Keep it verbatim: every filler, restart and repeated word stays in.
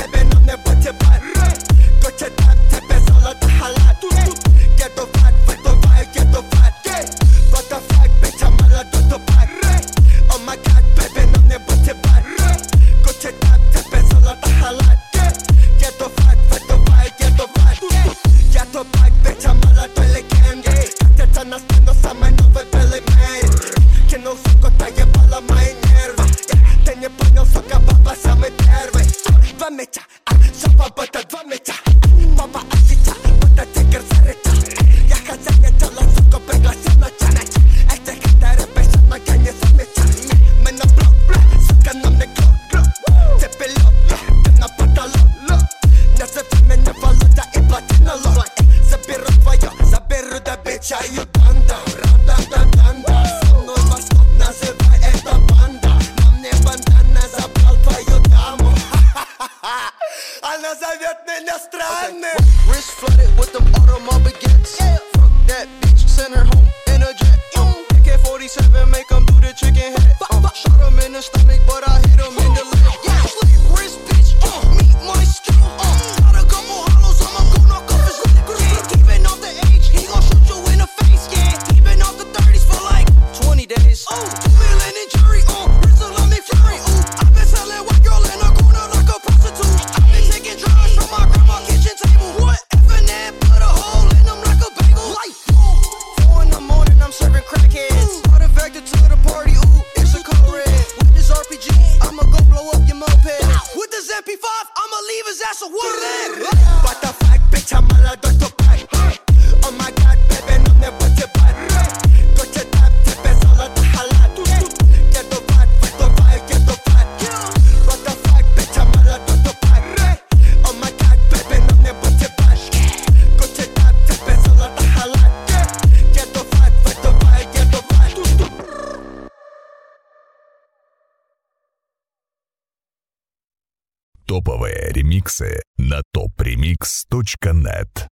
тебе, но не бъде бат. Кой че дам тебе золота халат. Get the vibe, get the vibe, get the vibe. What the fuck, bitch, I'm all out of the bag. Oh my god, baby, no ne бъде бат. Кой че дам тебе золота халат. Get the vibe, get the vibe, get the vibe. Get the vibe, bitch, I'm all out of legend. Катята на стено са май нове беле мери. Кино сукота ебала май нерви. Те не понял, сука, баба са ме нерви. Два меча, а шапа бъда два меча. Баба асича, бъда тигър за реча. Я хазяня чала, сука, пригласена чанеч. Este хатаре беше на ганя за меча. Ме на блок, сука, нам не клок, клок. Те пилот, те на паталон. Не се време, не валута и платина лот. Заберу твоя, заберу да бича и банда. Ранда, дан, дан, дан. Со мной восход, называй это банда. Нам не бандана, забрал твою даму. Она зовет меня странным. Wrist flooded with them Audemars baguettes. Fuck that bitch, send her home in a jet. A K forty-seven, make him do the chicken head. Uh, shot him in the stomach, but I hit him in the leg. Yeah, slick wrist, bitch, uh, meet my skill. Uh, got a couple hollows, I'ma go knock off his leg. Yeah, keeping off the age, he gon' shoot you in the face. Yeah, keeping off the thirties for like twenty days. Oh, two million in jury, uh, Rizzo let me fury. Ooh, I been selling white girl in a corner like a prostitute. I been taking drugs from my grandma kitchen table. What? Effing that, put a hole in them like a bagel. Light, boom. Four in the morning, I'm serving crackheads. Brought a vector to the party, ooh, it's a color red. With this R P G, I'ma go blow up your moped. With this M P five, I'ma leave his ass a water leg. What the fuck, bitch, I'm all out of the bag. Oh my god, baby, no ne бъде бат. Кой че дам тебе золота халат. Get the vibe, get the vibe, get the vibe. What the fuck, bitch, I'm all out of the bag. Oh my god, baby, no ne бъде бат. Кой че дам тебе золота халат. Get the vibe, get the vibe, get the vibe. Топовые ремиксы на топ ремикс точка нет.